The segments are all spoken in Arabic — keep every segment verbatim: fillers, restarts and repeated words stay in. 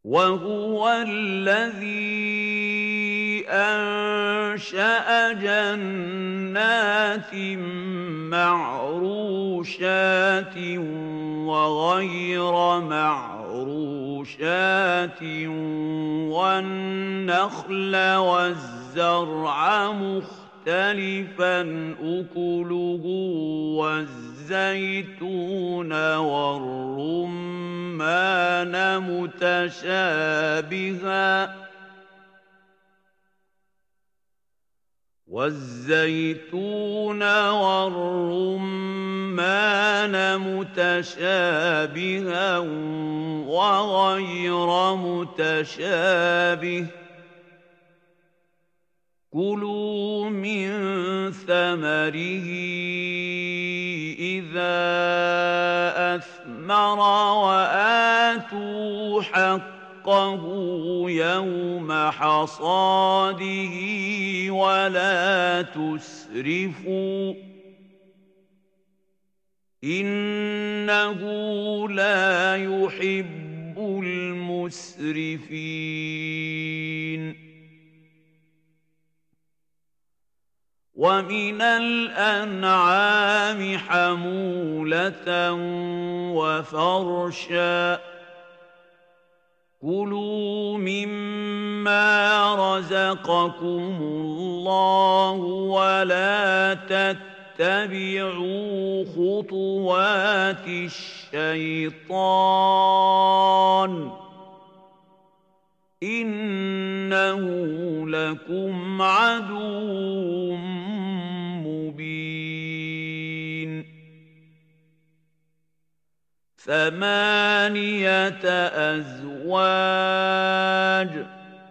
وهو الذي أنشأ جنات معروشات وغير معروشات والنخل والزرع مختلفا أكله والزيتون والرمان متشابها والزيتون والرمان متشابها وغير متشابه كلوا من ثمره إذا أثمر وآتوا حقه يوم حصاده ولا تسرفوا إنه لا يحب المسرفين. ومن الأنعام حمولة وفرشا كلوا مما رزقكم الله ولا تتبعوا خطوات الشيطان إنه لكم عدو مبين. ثمانية أزواج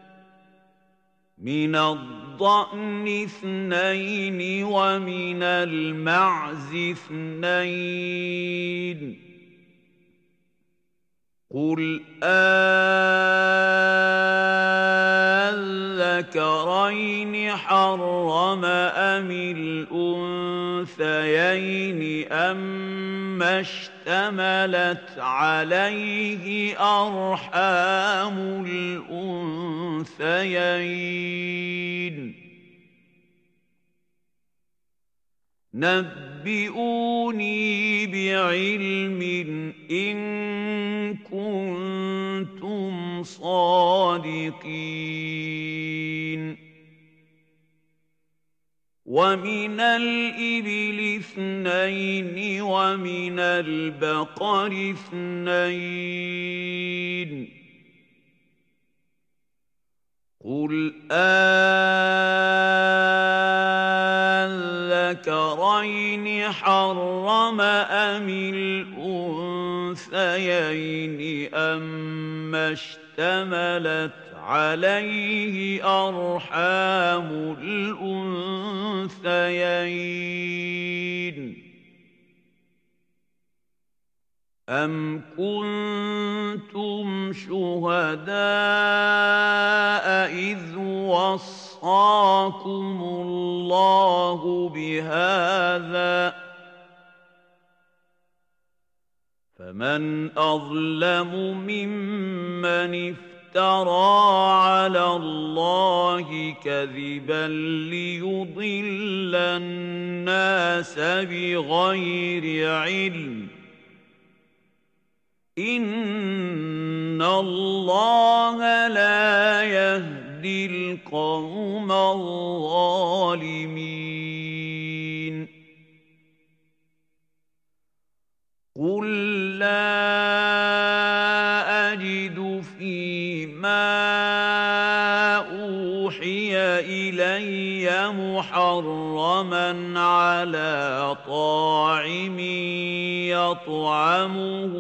من الضأن اثنين ومن المعز اثنين قل أذكرين حرم أم الأنثيين أما اشتملت عليه أرحام الأنثيين نبئوني بعلم إن كنتم صادقين. ومن الإبل اثنين ومن البقر اثنين قل أذكرين حرم أم الأنثيين أما اشتملت عليه أرحام الأنثيين أم كنتم شهداء إذ وصاكم الله بهذا فمن أظلم ممن افترى على الله كذبا ليضل الناس بغير علم إن الله لا يهدي القوم الظالمين. قل لا أجد فيما أوحي إلي محرما على طاعم يطعمه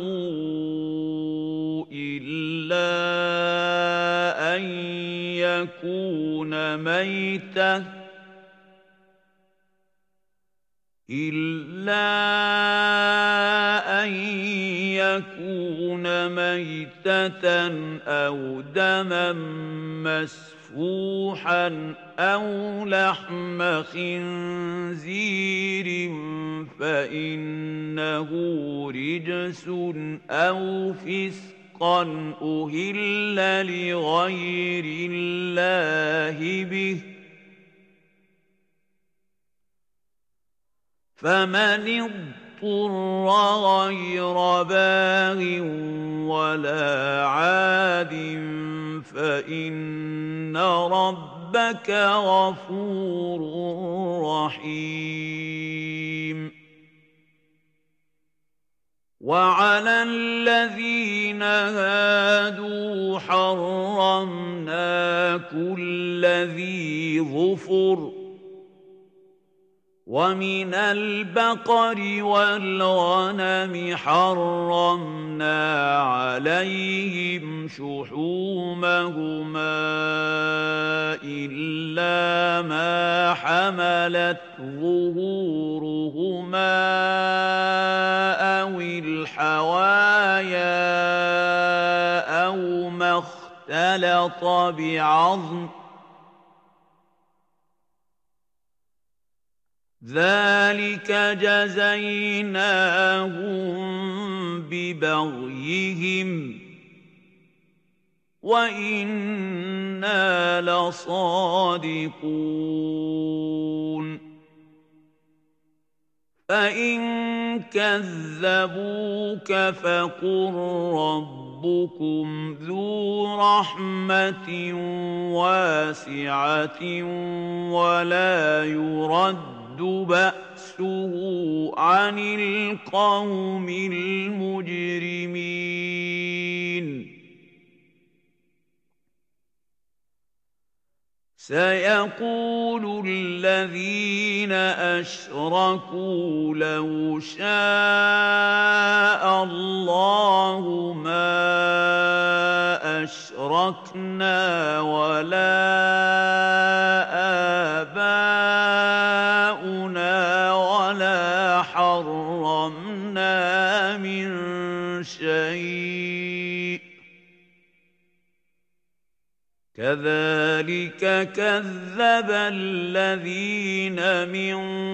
إلا أن يكون ميتة إلا أن يكون ميتة أو دما مسفوحا أو لحم خنزير فإنه رجس أو فسق فسقا أهل لغير الله به فمن اضطر غير باغ ولا عاد فإن ربك غفور رحيم وعلى الذين هادوا حرمنا كل ذي ظفر ومن البقر والغنم حرمنا عليهم شحومهما إلا ما حملت ظهورهما أو الحوايا أو ما اختلط بعظم ذلك جزيناهم ببغيهم وإنا لصادقون فإن كذبوك فقل ربكم ذو رحمة واسعة ولا يرد بأسه عن القوم المجرمين سيقول الذين أشركوا لو شاء الله ما أشركنا ولا آباؤنا ولا حرمنا من شيء كذلك كذب الذين من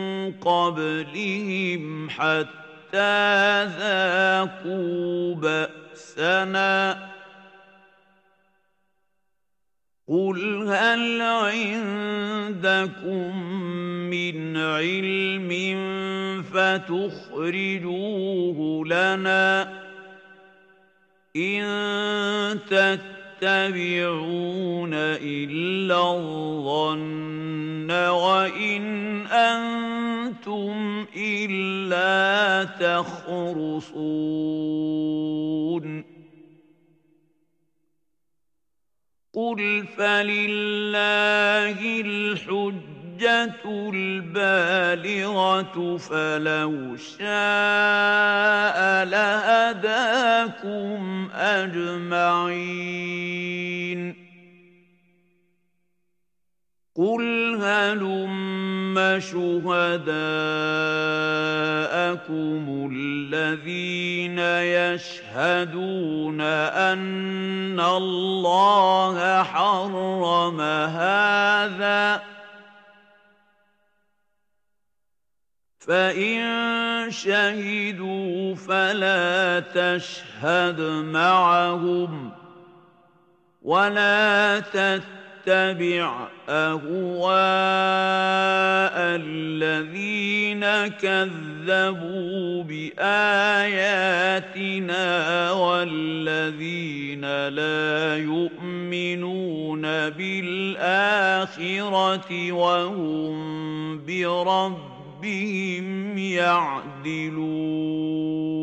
قبلهم حتى ذاقوا بأسنا قل هل عندكم من علم فتخرجوه لنا إن تتبعون إلا الظن وإن أنتم إلا تخرصون قل فلله الحجة البالغة فلو شاء لهداكم أجمعين قل هلم شهداءكم الذين يشهدون أن الله حرم هذا فإن شهدوا فلا تشهد معهم ولا تتبع أهواء الذين كذبوا بآياتنا والذين لا يؤمنون بالآخرة وهم بربهم يعدلون